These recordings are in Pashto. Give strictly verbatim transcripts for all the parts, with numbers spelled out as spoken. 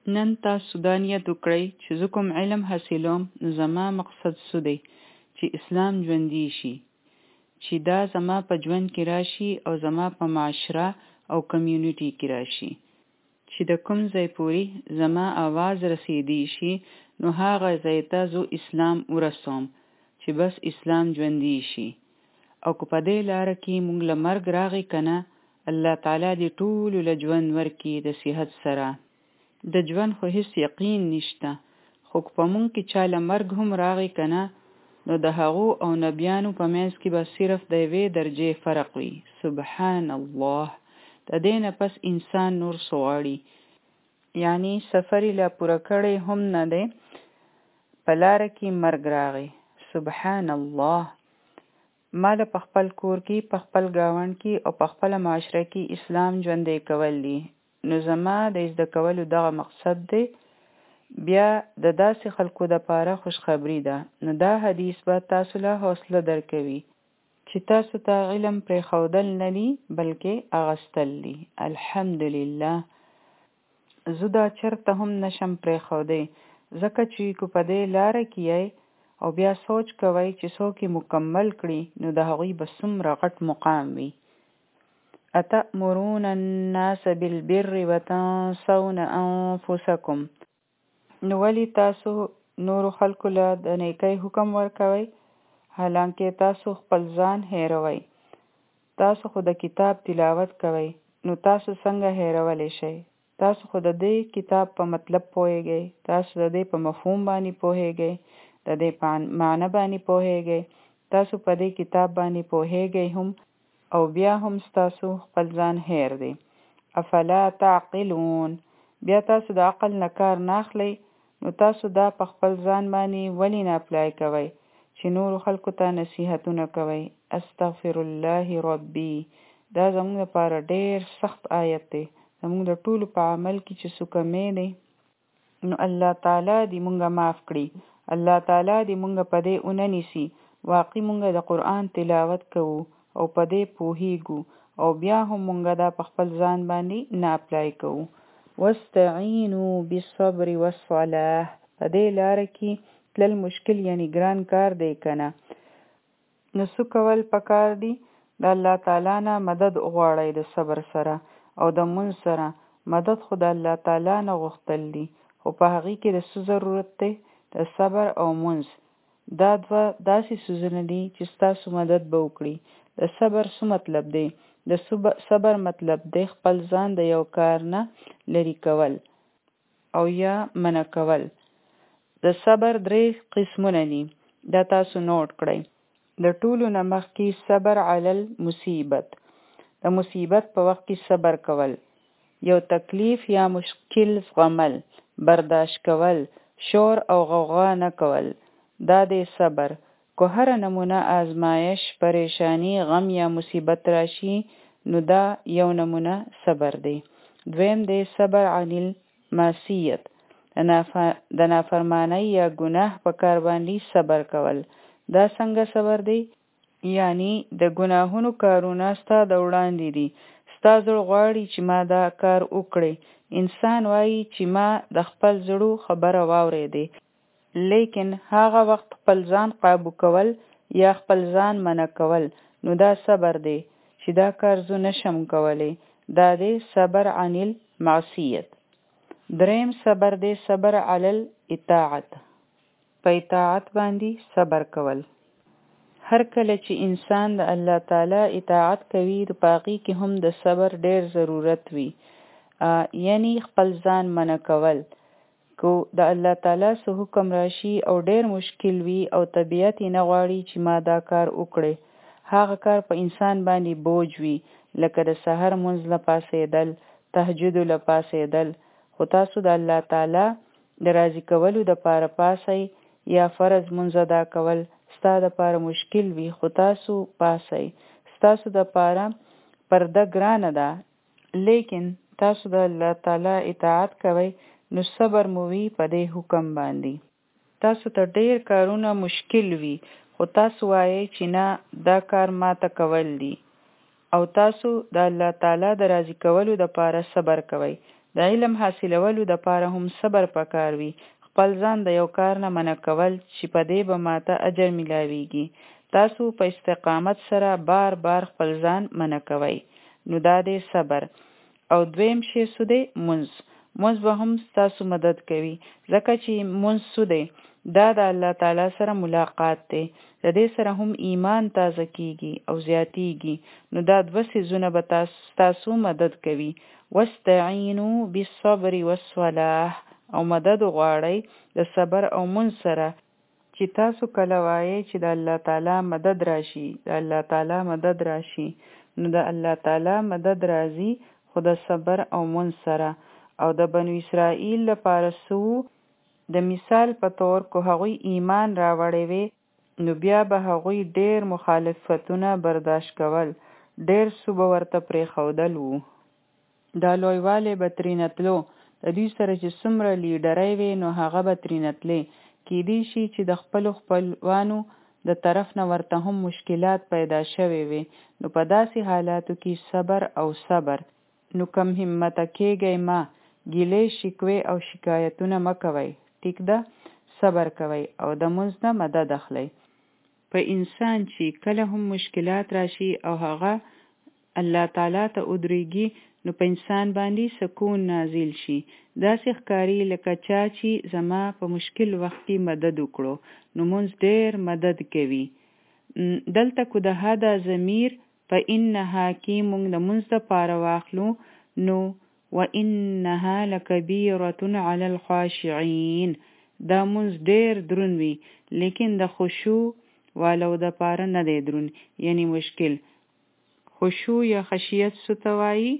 نن تاسو دا نیت وکړئ چې زه کوم علم حاصلوم نو زما مقصد څه دی چې اسلام ژوندی شي، چې دا زما په ژوند کې راشي او زما په معاشره او کمیونټي کې راشي، چې د کوم ځای پورې زما आवाज رسیدي شي نو هغه ځای ته زه اسلام ورسوم چې بس اسلام ژوندی شي. او که په دې لاره کې موږ له مرګ راغی کنه، الله تعالی دې ټولو له ژوند ورکړي د صحت سره. د ژوند خو هیڅ یقین نشته، خو که په موږ کې چا له مرګ هم راغی کنه نو د هغو او نبیانو په منځ کې به صرف د یوې درجې فرق وي. سبحان الله. د دې نه پس انسان نور څه غواړي؟ یعنی سفر یې لا پوره کړی هم نه دی، په لاره کې مرګ راغی. سبحان الله. ما له په خپل کور کې، په خپل ګاونډ کې او په خپله معاشره کې اسلام ژوندی کول دي، نو زما د زده کولو دغه مقصد دی. بیا د داسې خلکو دپاره خوشخبري ده، نو دا حدیث به تاسو له حوصله درکوي چې تاسو ته علم پرېښودل نه دي بلکې اغوستل دي. الحمدلله. زه دا چرته هم نشم پرېښودی، ځکه چې که په دې لاره کې یې او بیا سوچ کوئ چې څوک یې مکمل کړي نو د هغوی به څومره غټ مقام وي. اتأمرون الناس بالبر وتنسون انفسکم. نو ولی تاسو نورو خلکو له د نیکۍ حکم ورکوئ حالانکه تاسو خپل ځان هیروئ؟ تاسو خو د کتاب تلاوت کوئ، نو تاسو څنګه هیرولی شئ؟ تاسو خو د دې کتاب په مطلب پوهیږئ، تاسو د دې په مفهوم باندې پوهیږئ، د دې په معنی باندې پوهیږئ، تاسو په دې کتاب باندې پوهیږئ هم، او بیا هم ستاسو خپل ځان هیر دی. افلا تعقلون. بیا تاسو د عقل نه کار نه اخلئ، نو تاسو دا په خپل ځان باندې ولې نه اپلای کوئ چې نورو خلکو ته نصیحتونه کوئ؟ استغفر الله ربي. دا زموږ لپاره ډېر سخت آیت دی، زموږ د ټولو په عمل کې چې څه کمی دی نو الله تعالی دې مونږه معاف کړي. الله تعالی دې مونږه په دې اونه نیسي واقعي مونږه د قرآن تلاوت کوو او په دې پوهیږو او بیا هم مونږه دا په خپل ځان باندې نه اپلای کوو. واستعینوا بالصبر والصلاة. په دې لاره کې تلل مشکل یعنی ګران کار دی کنه، نو څه کول پکار دي؟ د الله تعالی نه مدد وغواړئ د صبر سره او د مونځ سره. مدد خو د الله تعالی نه غوښتل دي، خو په هغې کې د څه ضرورت دی؟ د صبر او مونځ. دا دوه داسې څیزونه دي چې ستاسو مدد به وکړي. د صبر څه مطلب دی؟ د صبر مطلب دی خپل ځان د یو کار نه لرې کول او یا منع کول. د صبر درې قسمونه دي، دا تاسو نوٹ کړئ. د ټولو نه مخکې صبر علی المصیبت، د مصیبت په وخت کې صبر کول، یو تکلیف یا مشکل زغمل، برداشت کول، شور او غوغا نه کول، دا دی صبر. که هر نمونه آزمایش، پریشانی، غم یا مصیبت راشي نو دا یو نمونه صبر دی. دویم دی صبر عن المعصیت، د نافرمانی یا گناه په کار باندې صبر کول. دا څنګه صبر دی؟ یعنی د ګناهونو کارونه ستا د وړاندې دي، ستا زړه غواړي چې ما دا کار وکړي، انسان وایي چې ما د خپل زړه خبره واورېدې، لیکن هغه وخت خپل ځان قابو کول یا خپل ځان منع کول، نو دا صبر دی چې دا کار زه نشم کولی. دا دی صبر عن المعصیت. دریم صبر دی صبر علی الاطاعت، په اطاعت باندې صبر کول. هر کله چې انسان د الله تعالی اطاعت کوي د پاقی کې هم د صبر ډیر ضرورت وي، یعنی خپل ځان منع کول. کو د الله تعالی څخه حکم راشي او ډیر مشکل وي او طبیعت یې نه غواړي چې ما دا کار وکړي، هغه کار په انسان باندې بوج وي، لکه د سحر مونځ له پاسېدل، تهجد له پاسېدل. خو تاسو د الله تعالی د راضي کولو دپاره پاسئ یا فرض مونځ ادا کول ستا دپاره مشکل وي، خو تاسو پاسئ. ستاسو دپاره پرده ګرانه ده، لیکن تاسو د الله تعالی اطاعت کوئ نو صبر مو وي په دې حکم باندې. تاسو ته ډیر کارونه مشکل وي، خو تاسو وایئ چې نه دا کار ما ته کول دي، او تاسو د الله تعالی د راضي کولو دپاره صبر کوئ. د علم حاصلولو دپاره هم صبر پکار وي. خپل ځان د یو کار نه منع کول چې په دې به ماته اجر میلاویږي. تاسو په استقامت سره بار بار خپل ځان منع کوئ. نو دا دی صبر. او دویم شی څه دی؟ مونځ. مونځ به هم ستاسو مدد کوي، ځکه چې مونځ څه دی؟ دا د الله تعالی سره ملاقات دی. د دې سره هم ایمان تازه کیږي او زیاتیږي. نو دا دوه څیزونه به تاسو ستاسو مدد کوي. واستعینوا بالصبر والصلاح، او مدد غواړئ د صبر او مونځ سره. چې تاسو کله وایئ چې د الله تعالی مدد راشي، د الله تعالی مدد راشي، نو د الله تعالی مدد راځي خو د صبر او مونځ سره. او د بنو اسرائیل لپاره سو د مثال په طور کو هغوی ایمان راوړی وي، نو بیا به هغوی ډیر مخالفتونه برداشت کول، ډیر سو به ورته پرېښودل وو. دا لویوالی به ترېنه تلو. د دوی سره چې څومره لیډرۍ وي نو هغه به ترېنه تلې. کیدی شي چې د خپلو خپلوانو د طرف نه ورته هم مشکلات پیدا شوي وي. نو په داسې حالاتو کې صبر او صبر. نو کم همته کېږئ ما، ګیلې شکوې او شکایتونه مه کوئ. ټیک ده؟ صبر کوئ او د مونځ نه مدد اخلئ. په انسان چې کله هم مشکلات راشي او هغه الله تعالی ته ودرېږي، نو په انسان باندې سکون نازل شي. داسې ښکاري لکه چا چې زما په مشکل وخت کې مدد وکړو. نو مونځ ډېر مدد کوي. دلته کو د هدا ضمیر په انها کې مونږ د مونځ دپاره واخلو، نو وانها لکبیرة علی الخاشعین. دا مونځ ډېر درون وي، لیکن د خشوع والو دپاره نه دی درون، یعنی مشکل. خشوع یا خشیت څه ته وایي؟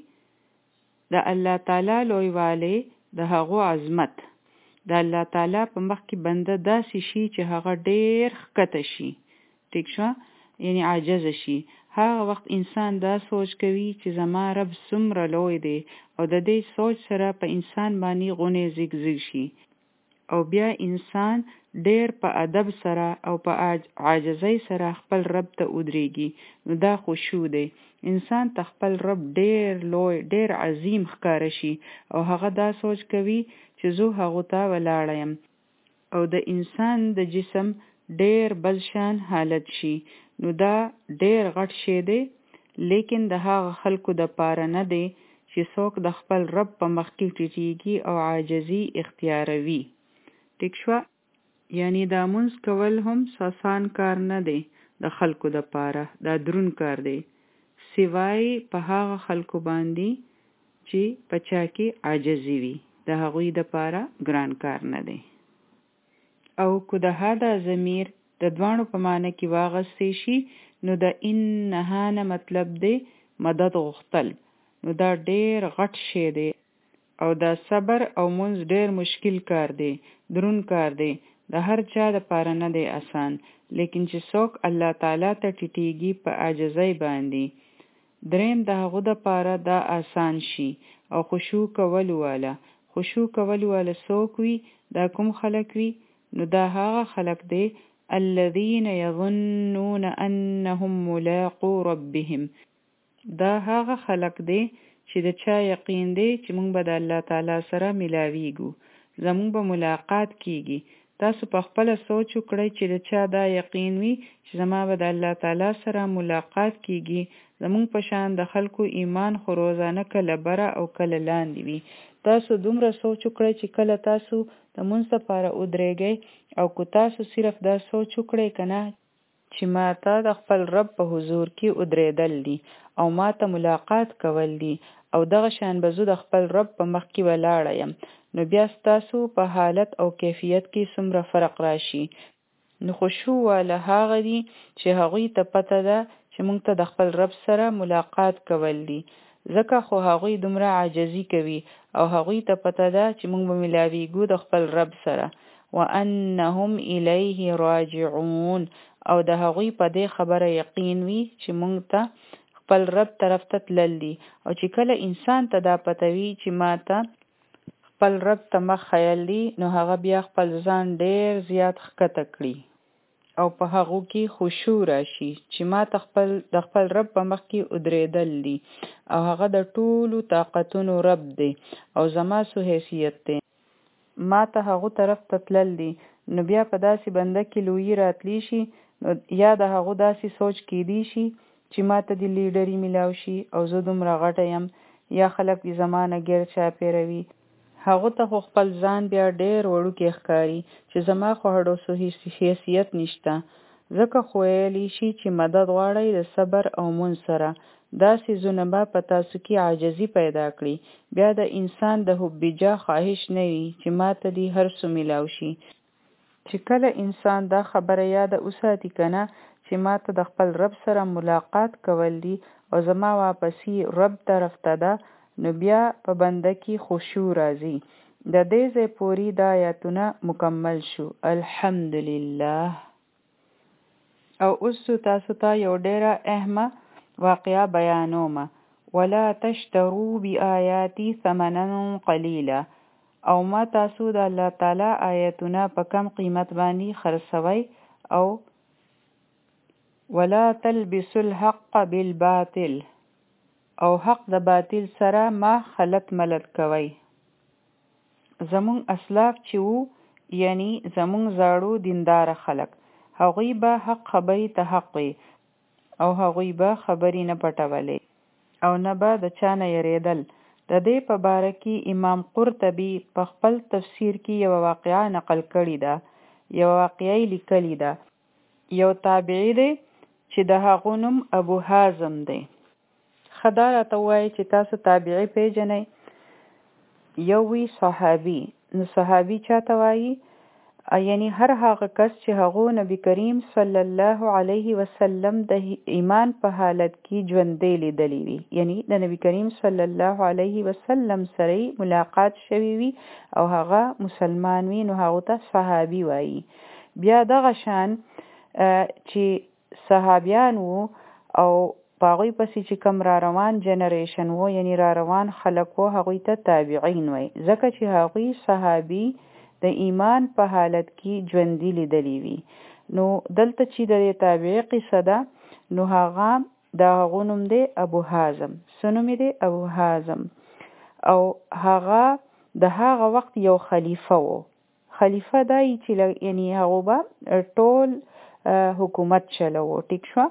د الله تعالی لویوالی، د هغو عظمت. د الله تعالی په مخ کې بنده داسې شي چې هغه ډېر ښکته شي. ټیک شو؟ یعنی عاجز شي. هغه وخت انسان دا سوچ کوي چې زما رب څومره لوی دی، او د دې سوچ سره په انسان باندې غونې زیګ زیګ شي. او بیا انسان ډېر په ادب سره او په عاجزۍ سره خپل رب ته ودرېږي. نو دا خشوع دی. انسان ته خپل رب ډېر لوی، ډېر عظیم ښکاره شي، او هغه دا سوچ کوي چې زه هغو ته ولاړه یم. او د انسان د جسم ډېر بل شان حالت شي. نو دا ډېر غټ شی دی، لیکن د هغه خلکو دپاره نه دی چې څوک د خپل رب په مخ کې ټیټېږي او عاجزي اختیاروي. ټیک شوه؟ یعنی دا مونځ کول هم آسان کار نه دی د خلکو دپاره، دا درون کار دی. سوای په هغه خلکو باندې چې په چا کې عاجزي وي، د هغوی دپاره ګران کار نه دی. او که د هدا ضمیر د دواړو په معنی کې واغستی شي، نو د انها نه مطلب دی مدد غوښتل. نو دا ډېر غټ شی دی. او دا صبر او مونځ ډېر مشکل کار دی، درون کار دی. د هر چا دپاره نه دی آسان، لیکن چې څوک الله تعالی ته ټیټېږي په عاجزۍ باندې، دریم د هغو دپاره دا آسان شي. او خشوع کولو والا، خشوع کولو والا څوک وي؟ دا کوم خلک وي؟ نو دا هغه خلک دی الذین یظنون انهم ملاقو ربهم. دا هغه خلک دی چې د چا یقین دی چې مونږ به د الله تعالی سره ملاویږو، زمونږ به ملاقات کیږي. تاسو په خپله سوچ وکړئ چې د چا دا یقین وي چې زما به د الله تعالی سره ملاقات کیږي. زمونږ په شان د خلکو ایمان خو روزانه کله بره او کله لاندې وي. تاسو دومره سوچ وکړئ چې کله تاسو د مونځ دپاره ودرېږئ، او که تاسو صرف دا سوچ وکړئ که نه چې ما ته د خپل رب په حضور کې ودرېدل دي او ما ته ملاقات کول دي، او دغه شان به زه د خپل رب په مخ کې ولاړه یم، نو بیا ستاسو په حالت او کیفیت کې څومره فرق راشي. نو خشوع والا هغه دي چې هغوی ته پته ده چې مونږ ته د خپل رب سره ملاقات کول دي. ځکه خو هغوی دومره عاجزي کوي، او هغوی ته پته ده چې مونږ به ملاویږو د خپل رب سره. وانهم الیه راجعون. او د هغوی په دې خبره یقین وي چې مونږ ته خپل رب طرف ته تلل دي. او چې کله انسان ته دا پته وي چې ما ته خپل رب ته مخ خیل دي، نو هغه بیا خپل ځان ډېر زیات ښکته کړي او په هغو کې خشوع راشي چې ما خپل د خپل رب په مخ کې ودرېدل دي او هغه د ټولو طاقتونو رب دی او زما سو حیثیت دی ما ته هغو طرف ته تلل دي نو بیا په داسې بنده کې لویي راتلی شي نو یا د هغو داسې سوچ کېدی شي چې ما ته د لیډري میلاو شي او زه دومره غټه یم یا خلک دې زما نه ګیر چاپېره وي هغو ته خو خپل ځان بیا ډېر وړوکی ښکاري چې زما خو هډوسو حیثیت نشته ځکه خو ویلی شي چې مدد غواړئ د صبر او مونځ سره دا څیزونه به په تاسو کې عاجزي پیدا کړي بیا د انسان د حب جاه خواهش نه وي چې ما ته دې هر څه میلاو شي چې کله انسان دا خبره یاده وساتي که نه چې ما ته د خپل رب سره ملاقات کول دي او زما واپسی رب طرف ته ده نو بیا په بنده کې خشوع راځي د دې ځای پورې دا آیاتونه مکمل شو الحمدلله او اوس تاسو ته یو ډیره اهمه واقعه بیانوم ولا تشتروا بآیاتی ثمنا قلیلا او ما تاسو د الله تعالی آیاتونه په کم قیمت باندې خرڅوي او ولا تلبسوا الحق بالباطل او حق د باطل سره ما خلط ملت کوي زمون اسلاف چې وو یعنی زمون زاړو دیندار خلک هغوی به حق خبرې ته حق وي او هغوی به خبرې نه پټولې او نه به د چا نه یریدل د دې په باره کې امام قرطبي په خپل تفسیر کې یو واقعه نقل کړې ده یو واقعه لیکلې ده یو تابعی دی چې د هغو نوم ابو حازم دی خدا راته وایي چې تاسو تابعی پیژنئ یو وی صحابي نو صحابي چاته وایي یعنی هر هغه کس چې هغو نبی کریم صلی الله علیه وسلم د ایمان په حالت کې ژوندی لیدلی وي یعنی د نبی کریم صلی الله علیه وسلم سره ملاقات شوی وي او هغه مسلمان وي نو هغه ته صحابي وایي بیا دغه شان چې صحابیان وو او پاغوی پسی چې کم را روان جنریشن وو یعنی را روان خلق وو هغوی ته تابعین وای ځکه چې هغوی صحابي د ایمان په حالت کې ژوندي لیدلی وي نو دلته چې د تابعی قصه ده نو هغه د هغو نوم دی ابو حازم څه نوم دی ابو حازم او هغه د هغه وخت یو خلیفه وو خلیفه دای چې یعنی هغه به ټول حکومت چلوو ټیک شو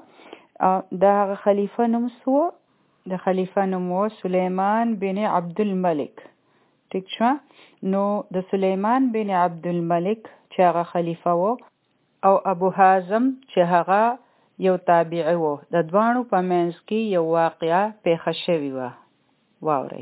د هغه خلیفه نوم سو د خلیفه نوم و سلیمان بن عبد الملک ټیک شو نو د سلیمان بن عبد الملک چې هغه خلیفه و او ابو حازم چې هغه یو تابعی و د دوانو په منځ کې یو واقعه پیښه شوې وه واورئ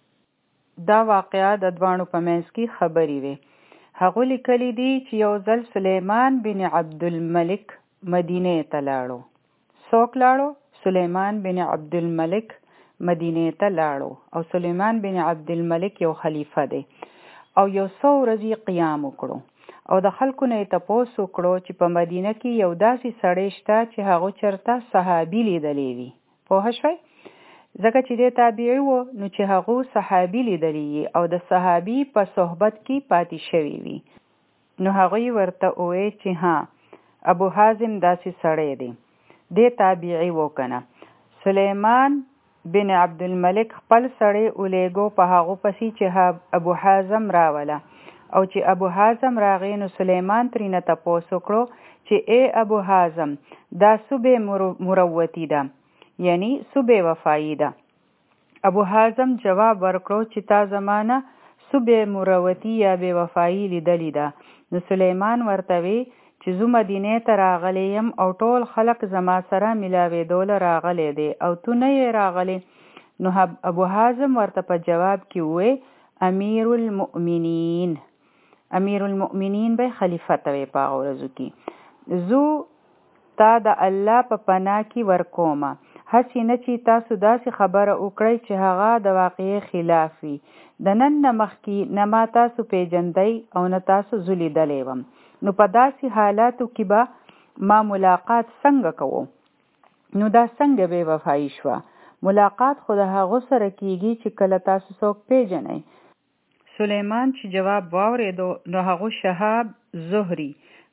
دا واقعه د دوانو په منځ کې خبرې وې هغه لیکلي دي چې یو ځل سلیمان بن عبد الملک مدینه ته لاړو څوک لاړو سلیمان بن عبد الملک مدینه ته لاړو او سلیمان بن عبد الملک یو خلیفه دی او یو څو ورځې قیام وکړو او د خلکو نه یې تپوس وکړو چې په مدینه کې یو داسې سړی شته چې هغه چرته صحابي لیدلی وي پوه شوئ ځکه چې دی تابعي و نو چې هغه صحابي لیدلی او د صحابي په صحبت کې پاتې شوي وي نو هغوی ورته وویل چې ها ابو حازم داسې سړی دی دی تابعی و کنه سلیمان بن عبد الملک خپل سړی اولیګو په هغو پسې چې ابو حازم راوله او چې ابو حازم راغی نو سلیمان ترینه تپوس وکړو چې ای ابو حازم دا صوبې مروتی ده یعنی صوبې وفایی ده ابو حازم جواب ورکړو چې تا زمانه صوبې مروتی یا بې وفایی لیدلی ده نو سلیمان ورته وی چې زه مدینې ته راغلی یم او ټول خلک زما سره ملاوېدوله راغلی دی او تو نه یې راغلی نو ابو حازم ورته په جواب کې ووی امیر المؤمنین امیر المؤمنین به خلیفه ته وی په هغو ورځو کې زو تا د الله په پناه کې ورکومه هسې نه چې تاسو داسې خبره وکړئ چې هغه د واقعې خلاف وي د نن نه مخکې نه ما تاسو پیژندی او نه تاسو زه لیدلی وم نو په داسې حالاتو کې به ما ملاقات څنګه کوو نو دا څنګه بې وفایي شوه ملاقات خو د هغو سره کیږي چې کله تاسو څوک پیژنئ سلیمان چې جواب واورېدو نو هغه شهاب زهري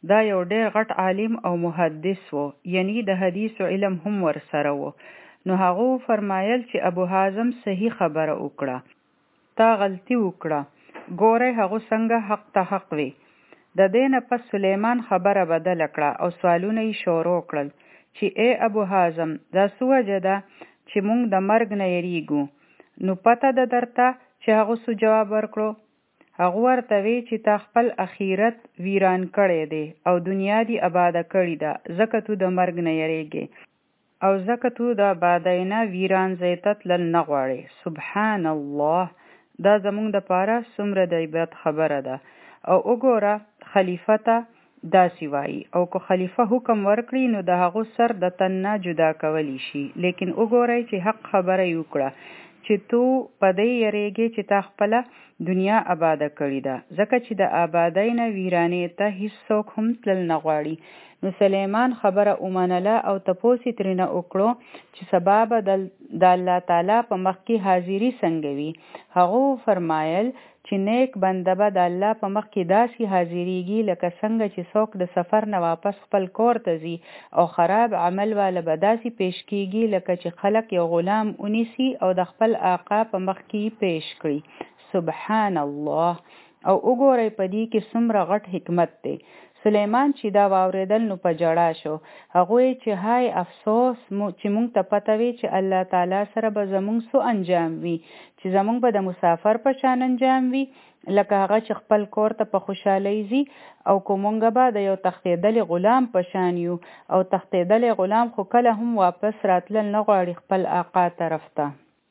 دا یو ډېر غټ عالم او محدث و، یعنی د حدیث علم هم ورسره و. نو هغه فرمایل چې ابو حازم صحیح خبره وکړه، تا غلطي وکړه، ګورئ هغه څنګه حق ته حق وي. د دې نه پس سلیمان خبره بدله کړه او سوالونه یې شروع کړل چې ای ابو حازم، دا څه وجه ده چې موږ د مرګ نه یریږو؟ نو پته ده درته چې هغه څه جواب ورکړو؟ هغه ورته وی چې تا خپل اخیرت ویران کړی دی او دنیا دی آباده کړې ده، ځکه تو د مرګ نه یریږې او ځکه تو د آبادۍ نه ویران ځای ته تلل نه غواړې. سبحان الله، دا زموږ دپاره څومره د عبرت خبره ده. او وګوره خلیفه ته داسې وایي، او که خلیفه حکم ورکړي نو د هغو سر د تن نه جدا کولی شي. لیکن وګورئ چې حق خبره یې وکړه چې تو په دې یریږې چې تا خپله دنیا آباده کړې ده، ځکه چې د آبادۍ نه ویرانې ته هیڅوک هم تلل نه غواړي. نو سلیمان خبره ومنله او تپوس یې ترېنه وکړو چې سبا به د الله تعالی په مخ کې حاضري څنګه وي. هغو فرمایل چې نیک بنده به د الله په مخ کې داسې حاضریږي لکه څنګه چې څوک د سفر نه واپس خپل کور ته ځي، او خراب عمل والا به داسې پیش کیږي لکه چې خلک یو غلام ونیسي او د خپل آقا په مخ کې پیش کړي. سبحان الله. او وګورئ په دې کې څومره غټ حکمت دی. سلیمان چې دا واورېدل نو په جړا شو. هغوی چې هاي افسوس چې مونږ ته پته وي چې الله تعالی سره به زمونږ څه انجام وي، چې زمونږ به د مسافر په شان انجام وي لکه هغه چې خپل کور ته په خوشحالۍ ځي، او که مونږ به د یو تښتېدلي غلام په شان یو، او تښتېدلی غلام خو کله هم واپس راتلل نه غواړي خپل آقا طرف ته.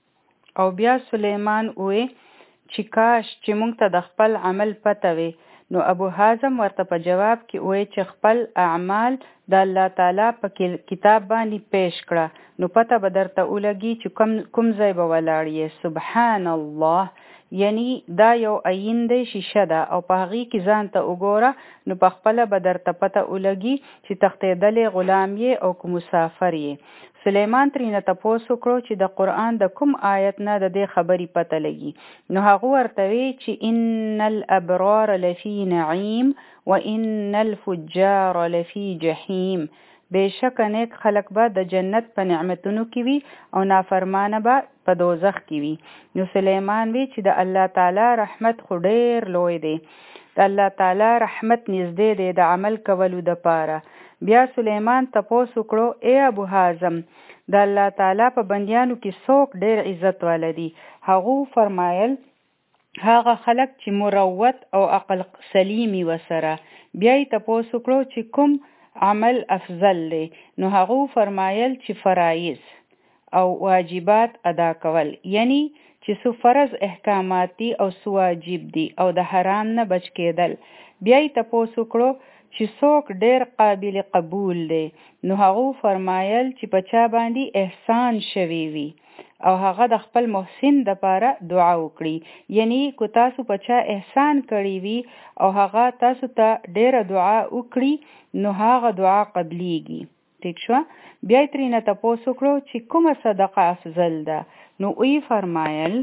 او بیا سلیمان وی چې کاش چې مونږ ته د خپل عمل پته وي. نو ابو حازم ورته په جواب کې وی چې خپل اعمال د الله تعالی په کتاب باندې پیش کړه، نو پته به درته ولګي چې کوم کوم ځای به ولاړ یې. سبحان الله. یعنی دا یو عین دی، شیشه ده، او په هغې کې ځان ته وګوره نو په خپله به درته پته ولګي چې تښتېدلی غلام یې او که مسافر یې. سلیمان ترېنه تپوس وکړو چې د قرآن د کوم آیت نه د دې خبرې پته لګي. نو هغه ورته وی چې ان الابرار لفی نعیم و ان الفجار لفی جحیم، بېشکه نیک خلک به د جنت په نعمتونو کې وي او نافرمانه به په دوزخ کې وي. نو سلیمان وی چې د الله تعالی رحمت خو ډېر لوی دی، د الله تعالی رحمت نږدې دی د عمل کولو دپاره. بیا سلیمان تپوس وکړو ای ابو حازم، د الله تعالی په بندیانو کې څوک ډېر عزت والا دي؟ هغو فرمایل هغه خلک چې مروت او عقل سلیمی وسره. بیا یې تپوس وکړو چې کوم عمل افضل دی؟ نو هغو فرمایل چې فرایض او واجبات ادا کول، یعنی چې څو فرض احکامات دي او څو واجب دي، او د حرام نه بچ کېدل. بیا یې تپوس وکړو چې څوک ډېر قابل قبول دی؟ نو هغو فرمایل چې په چا باندې احسان شوی وي او هغه د خپل محسن دپاره دعا وکړي. یعنی که تاسو په چا احسان کړی وي او هغه تاسو ته ډېره دعا وکړي نو هغه دعا قبلیږي. ٹھیک شو؟ بیا یې ترېنه تپوس وکړو چې کومه صدقه افضل ده؟ نو وی فرمایل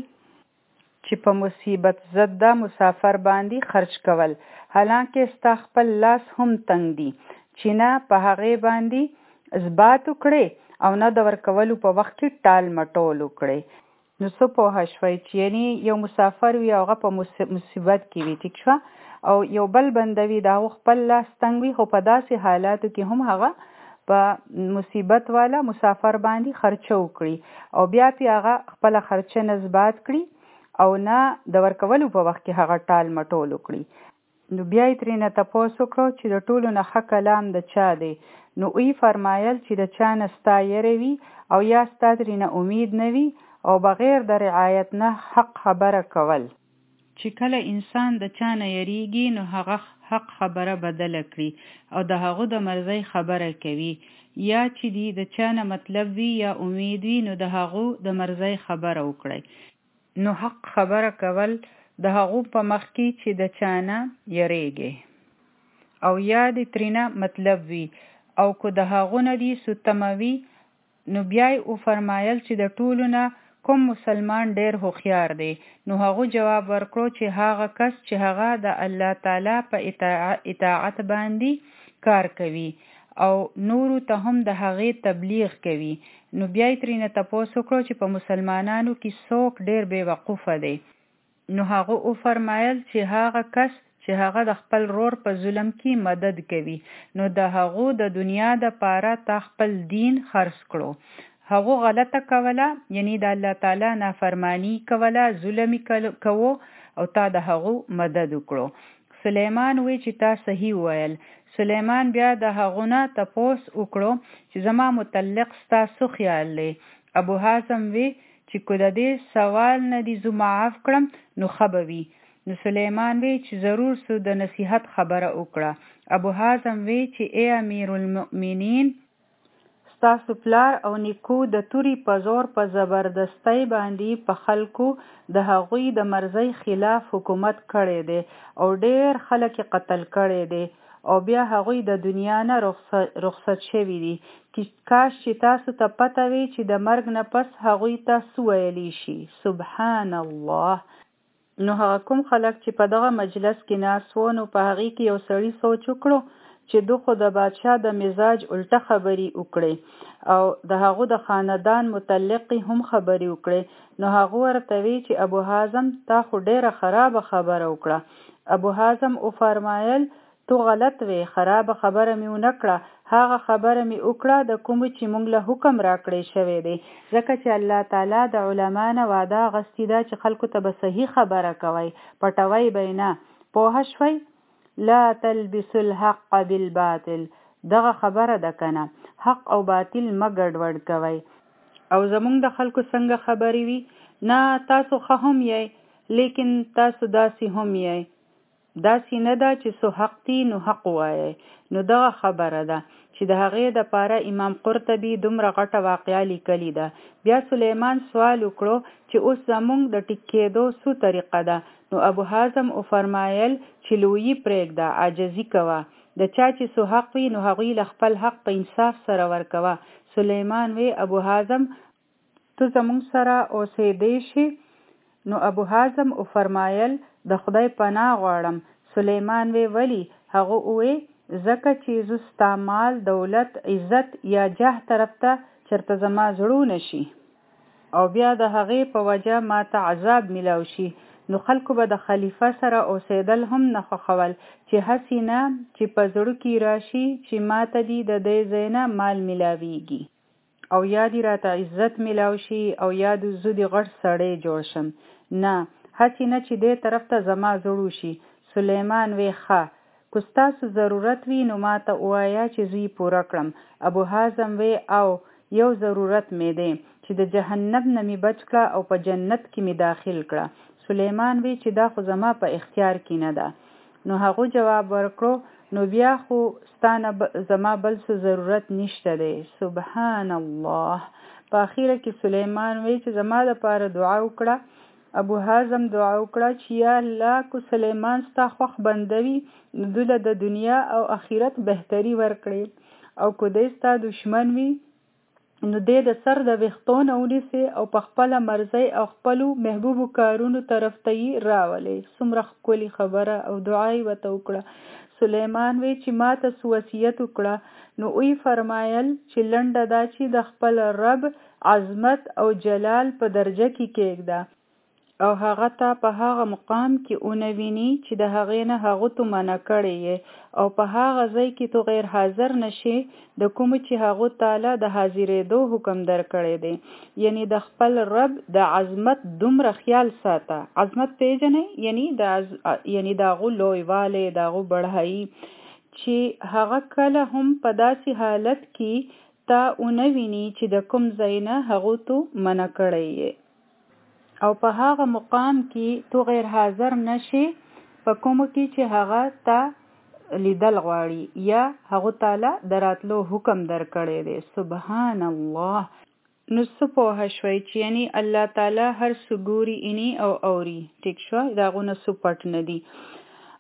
چې په مصیبت زده مسافر باندې خرج کول، حالانکه ستا خپل لاس هم تنگ دی، چې نه په هغې باندې اثبات وکړې او نه د ورکولو په وخت کې ټال مټول وکړې. نو څه پوه شوئ چې یعنی یو مسافر وي او هغه په مصیبت کې وي، ټیک شوه، او یو بل بنده وي د هغه خپل لاس تنګ وي، خو په داسې حالاتو کې هم هغه په مصیبت والا مسافر باندې خرچه وکړي او بیا پې هغه خپله خرچه نه اثبات کړي او نه د ورکولو په وخت کې هغه ټال مټول وکړي. نو بیا یې ترېنه تپوس وکړو چې د ټولو نه ښه کلام د چا دی؟ نو وی فرمایل چې د چا نه ستا یره وي او یا ستا ترېنه امید نه وي او بغیر د رعایت نه حق خبره کول. چې کله انسان د چا نه یریږي نو هغه حق خبره بدله کړي او د هغو د مرضۍ خبره کوي، یا چې دی د چا نه مطلب وي یا امید وي نو د هغو د مرضۍ خبره وکړي. نو حق خبره کول د هغو په مخ کې چې د چا نه یریږي او یا د ترېنه مطلب وي، او که د هغو نه دي ستموي. نو بیا یې وفرمایل چې د ټولو نه کوم مسلمان ډیر هوښیار دی؟ نو هغه جواب ورکړو چې هغه کس چې هغه د الله تعالی په اطاعت باندې کار کوي او نورو ته هم د هغې تبلیغ کوي. نو بیا یې ترېنه تپوس وکړو چې په مسلمانانو کې څوک ډیر بې وقوفه دی؟ نو هغه وفرمایل چې هغه کس چې هغه د خپل رور په ظلم کې مدد کوي، نو د هغو د دنیا د پاره تا خپل دین خرڅ کړو. هغه غلطه کوله، یعنی د الله تعالی نافرمانی کوله، ظلم کوو او تا د هغو مدد وکړو. سلیمان وی چې تا صحیح ویل. سلیمان بیا د هغو نه تپوس وکړو چې زما متعلق ستا څه خیال دی؟ ابو حازم وی چې کو د دې سوال نه دی زه معاف کړم نو ښه به وي. نو سلیمان وی چې ضرور سو د نصیحت خبره وکړه. ابو حازم وی چې ای امیر المؤمنین، ستاسو پلار او نیکو د توري په زور په زبردستی باندې په خلکو د هغوی د مرضی خلاف حکومت کړی دی او ډیر خلک قتل کړی دی او بیا هغوی د دنیا نه رخصت شوي دي. کاش چې تاسو ته پته وي چې د مرګ نه پس هغوی ته څه ویلی شي. سبحان الله. نو هغه کوم خلک چې په دغه مجلس کې ناست وو، نو په هغې کې یو سړي سوچ وکړو چې دو خو د بادشاه د مزاج الټه خبرې وکړي او د هغو د خاندان متعلق هم خبرې وکړي. نو هغه ورته وی چې ابو حازم تا خو ډیره خرابه خبره وکړه. ابو حازم او فرمایل تو غلط وی، خرابه خبره مې ونه کړه، هغه خبره مې وکړه د کوم چې موږ له حکم راکړی شوی دی، ځکه چې الله تعالی د علما نه وعده اخیستې ده چې خلکو ته به صحیح خبره کوي، پټوي به نه. پوه شوئ؟ لا تلبس الحق بالباطل. دغه خبره ده کنه، حق او باطل ما ګډوډ کوي. او زمونږ د خلکو څنګه خبرې وي، نه تاسو ښه هم یې لیکن تاسو داسې هم یې، داسې نه ده چې سو حق دی نو حق وایي. نو دغه خبره ده چې د هغې د پاره امام قرطبي دومره غټه واقعه لیکلې ده. بیا سلیمان سوال وکړو چې اوس زمونږ د ټیک کېدو څو طریقه ده؟ نو ابو حازم او فرمایل چې لویی پرېږده، عاجزي کوه، د چا چې سو حق وي نو هغوی له خپل حق په انصاف سره ورکوه. سلیمان وی ابو حازم تو زمونږ سره اوسېدی شي؟ نو ابو حازم او فرمایل د خدای پناه غواړم. سلیمان وی ولی؟ هغه وی ځکه چې زه ستا مال، دولت، عزت یا جاه طرف ته چرته زما زړه نشي او بیا د هغې په وجه ما ته عذاب ملاو شي. نو خلکو به د خلیفه سره اوسېدل هم نه خوښول چې هسې نه چې په زړه کې راشي چې ما ته دي د دې ځای نه مال ملاویږي او یا دې راته عزت ملاو شي او یا د زه د غټ سړی جوړ شم، نه هسې نه چې دې طرف ته زما زړه شي. سلیمان وی ښه، که ستاسو ضرورت وي نو ما ته ووایه چې زه یې پوره کړم. ابو حازم وی او یو ضرورت مې دی چې د جهنم نه مې بچ کړه او په جنت کې مې داخل کړه. سلیمان وی چې دا خو زما په اختیار کې نه ده. نو هغه جواب ورکړو نو بیا خو ستانه زما بل څه ضرورت نشته دی. سبحان الله. په اخیره کې سلیمان وی چې زما دپاره دعا وکړه. ابو حازم دعا وکړه چې یا الله کو سلیمان ستا خوښ بندوي نو دوی له د دنیا او آخرت بهتري ورکړي، او کو دی ستا دشمن وي نو دی د سر د ویښتو نه ونیسي او په خپله مرضۍ او خپلو محبوبو کارونو طرف ته یې راولي. څومره ښکلې خبره او دعا یې ورته وکړه. سلیمان وی چې ما ته څه وصیت وکړه؟ نو وی فرمایل چې لنډه دا چې د خپل رب عظمت او جلال په درجه کې کېږده او هغه ته په هغه مقام کې اونویني چې د هغې نه هغه تو منع کړی یې او په هغه ځای کې تو غیر حاضر نشي د کوم چې هغه تعالی د حاضرېدو حکم در کړی دی. یعنی د خپل رب د عظمت دومره خیال ساته. عظمت پیژنئ؟ یعنی د عز... یعنی د هغه لویوالی، د هغه بډایي چې هغه کله هم په داسې حالت کې تا اونویني چې د کوم ځای نه هغه تو منع کړی یې او په هغه مقام کې تو غیر حاضر نشي په کومو کې چې هغه تا لیدل غواړي یا هغه تعالی دراتلو حکم در کړی دی. سبحان الله. نو څه پوه شوئ چې یعنی الله تعالی هر څه ګوري اینی او اوري. ټیک شو؟ د هغو نه څه پټ نه دي.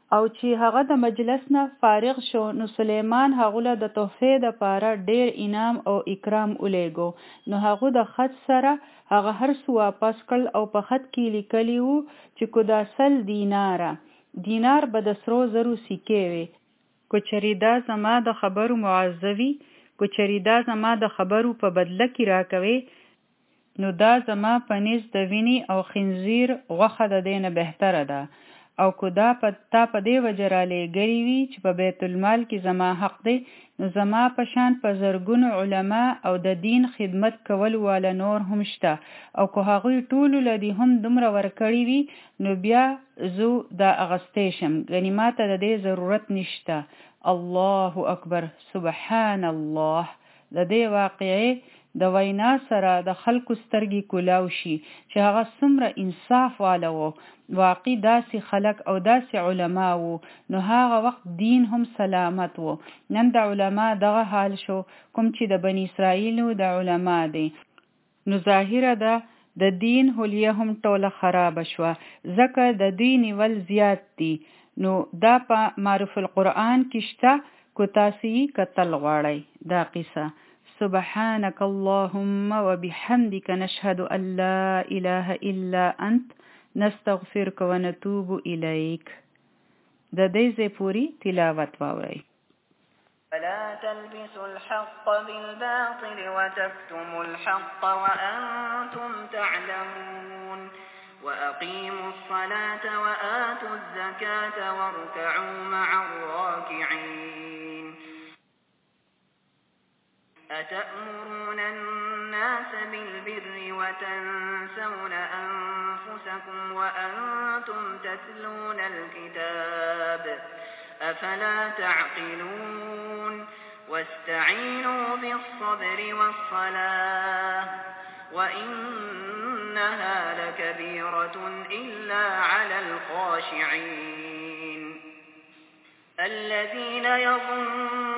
او چې هغه د مجلس نه فارغ شو نو سلیمان هغه له د تحفې د پاره ډیر انعام او اکرام ولېګو نو هغه د خط سره هغه هر څه واپس کړل او په خط کې لیکلی وو چې کو دا سل دیناره دینار به د سرو زرو سکې وي کو چریدا زما د خبرو معذوي کو چریدا زما د خبرو په بدله کې راکوي نو دا زما په نس د ویني او خنزیر غوښه د دینه بهتره ده او کو دا په تا په دی وجه را لېږلي وي چې په بیت المال کې زما حق دی نو زما په شان په زرګونو علما او د دین خدمت کول والا نور هم شته او که هغوی ټولو له دې هم دومره ورکړي وي نو بیا زه دا اغستی شم ګنې ماته د دې ضرورت نشته الله اکبر سبحان الله د دې واقعې د وینا سره د خلکو سترګې کولاو شي چې هغه څومره انصاف والا و واقعي داسې خلک او داسې علما وو نو هغه وخت دین هم سلامت وو نن د علما دغه حال شو کوم چې د بنی اسرائیلو د علما دی نو ظاهره ده د دین حلیه هم ټوله خراب شوه ځکه د دوی نیول زیات دي نو دا په معروف القرآن کې شته کو تاسو یې کتل غواړئ دا قصه سبحانك اللهم وبحمدك نشهد أن لا إله إلا أنت نستغفرك ونتوب إليك د دې ځای پوری تلاوت واورئ ولا تلبسوا الحق بالباطل وتكتموا الحق وأنتم تعلمون وأقيموا الصلاة وآتوا الزكاة واركعوا مع الراكعين أتأمرون الناس بالبر وتنسون أنفسكم وأنتم تتلون الكتاب أفلا تعقلون واستعينوا بالصبر والصلاة وإنها لكبيرة إلا على الخاشعين الذين يظنون